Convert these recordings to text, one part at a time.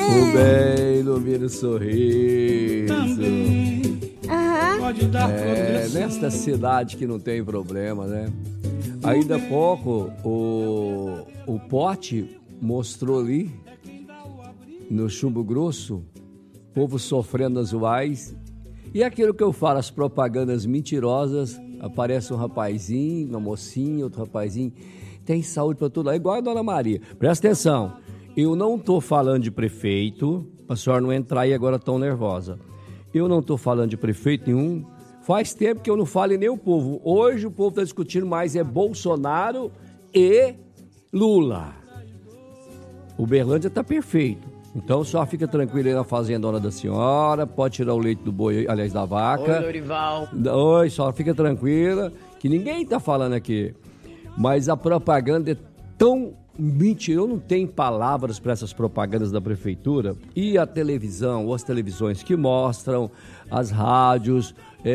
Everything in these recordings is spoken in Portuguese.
O bem ilumina o sorriso. Pode dar Nesta cidade que não tem problema, né? Ainda há pouco o Pote mostrou ali no Chumbo Grosso, povo sofrendo nas UAIs. E aquilo que eu falo, as propagandas mentirosas, aparece um rapazinho, uma mocinha, outro rapazinho, tem saúde para tudo lá, igual a Dona Maria. Presta atenção, eu não estou falando de prefeito, a senhora não entrar aí agora tão nervosa. Eu não estou falando de prefeito nenhum, faz tempo que eu não falo em nem o povo. Hoje o povo está discutindo mais é Bolsonaro e Lula. Uberlândia está perfeito. Então só fica tranquilo aí na fazendona da senhora, pode tirar o leite do boi, aliás, da vaca. Oi, Lorival. Oi, só fica tranquila, que ninguém tá falando aqui. Mas a propaganda é tão mentira, eu não tenho palavras para essas propagandas da prefeitura. E a televisão, ou as televisões que mostram, as rádios,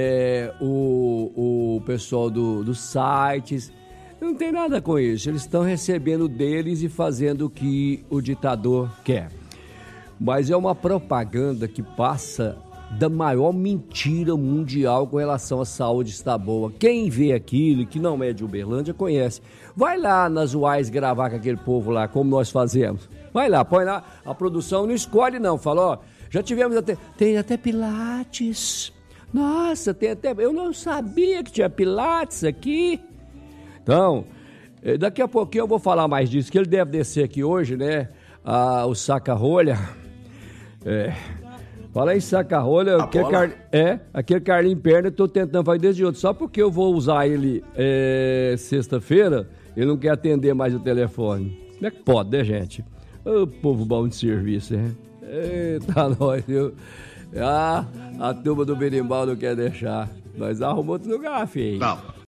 o pessoal dos sites, não tem nada com isso. Eles estão recebendo deles e fazendo o que o ditador quer. Mas é uma propaganda que passa da maior mentira mundial com relação à saúde estar boa. Quem vê aquilo, que não é de Uberlândia, conhece. Vai lá nas UAIs gravar com aquele povo lá, como nós fazemos. Vai lá, põe lá, a produção não escolhe não, fala, ó, já tivemos tem até pilates. Nossa, tem até, eu não sabia que tinha pilates aqui. Então, daqui a pouquinho eu vou falar mais disso, que ele deve descer aqui hoje, né, o saca-rolha. Fala em saca-rolha, aquele Carlinhos Perna, eu tô tentando fazer desde ontem, só porque eu vou usar ele sexta-feira, ele não quer atender mais o telefone. Como é que pode, né, gente? Ô, povo bom de serviço, hein? Eita, nós, viu? A turma do berimbau não quer deixar. Nós arrumamos outro lugar, filho. Não.